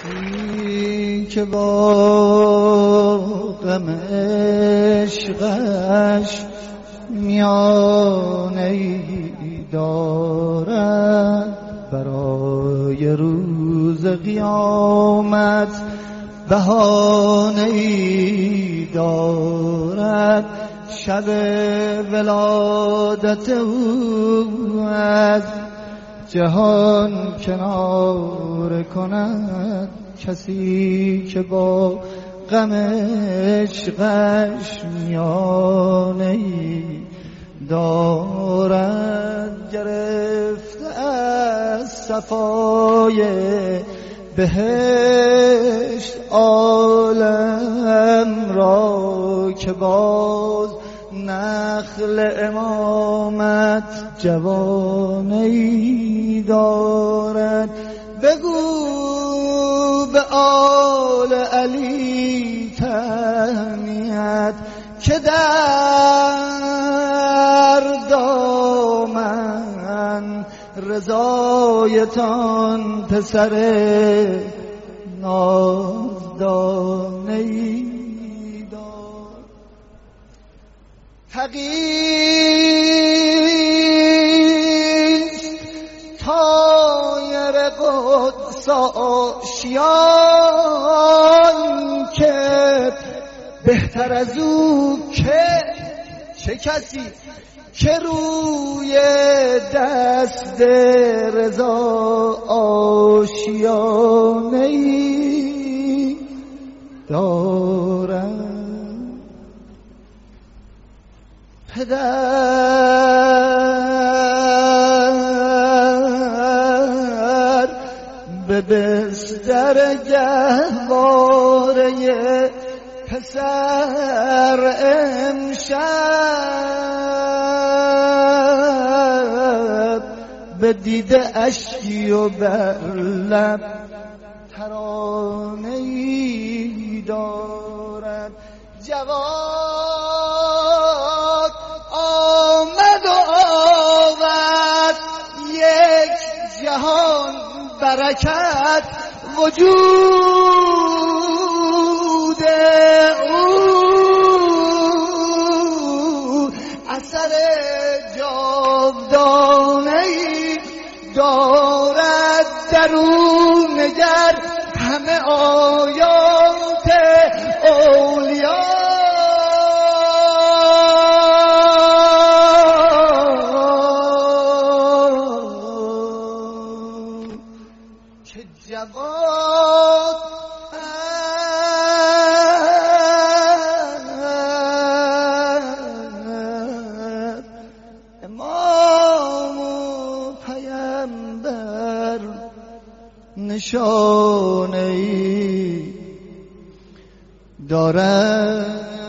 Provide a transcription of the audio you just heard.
کسی که با غم عشقش میانه‌ای دارد، برای روز قیامت بهانه‌ای دارد. شب ولادت او از جهان کنار کند، کسی که با غم عشقش میانه‌ای دارد. گرفته از صفای بهشت عالم را، که باز نخل امامت جوانه‌ای دارد. بگو به آل علی تهنیت که در دامن رضایتان پسر نازدانه‌ای دارد. حقیست طایر قدس آشیان، که بهتر از او که چه کسی که روی دست رضا آشیانه‌ای دارد. پدر به بستر گهواره پسر امشب به دیده اشکی و بر لب ترانه‌ای دارد. جواد آمد و آورد یک جهان برکت، وجود او اثر جاودانه‌ای دارد. درون نگر همه آیات اولیا، که جواد امام و پیامبر نشانه‌ای دارد.